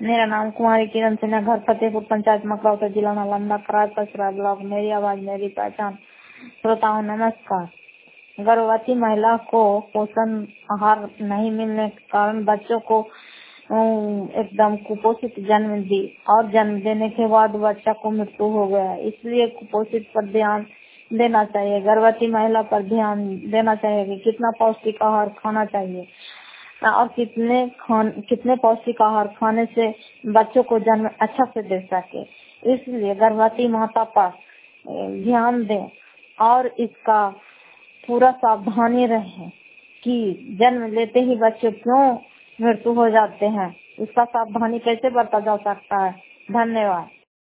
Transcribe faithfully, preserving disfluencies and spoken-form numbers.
मेरा नाम कुमारी किरण सिन्हा, घर फतेहपुर, पंचायत मकरौता, जिला नालंदा, करार पसराय ब्लॉक। मेरी आवाज मेरी पहचान। श्रोताओं नमस्कार। गर्भवती महिला को पोषण आहार नहीं मिलने के कारण बच्चों को एकदम कुपोषित जन्म दी और जन्म देने के बाद बच्चा को मृत्यु हो गया। इसलिए कुपोषित पर ध्यान देना चाहिए। गर्भवती महिला पर ध्यान देना चाहिए कि कितना पौष्टिक आहार खाना चाहिए और कितने खान कितने पौष्टिक आहार खाने से बच्चों को जन्म अच्छा से दे सके। इसलिए गर्भवती माता पर ध्यान दें और इसका पूरा सावधानी रहे कि जन्म लेते ही बच्चे क्यों मृत्यु हो जाते हैं, इसका सावधानी कैसे बरता जा सकता है। धन्यवाद।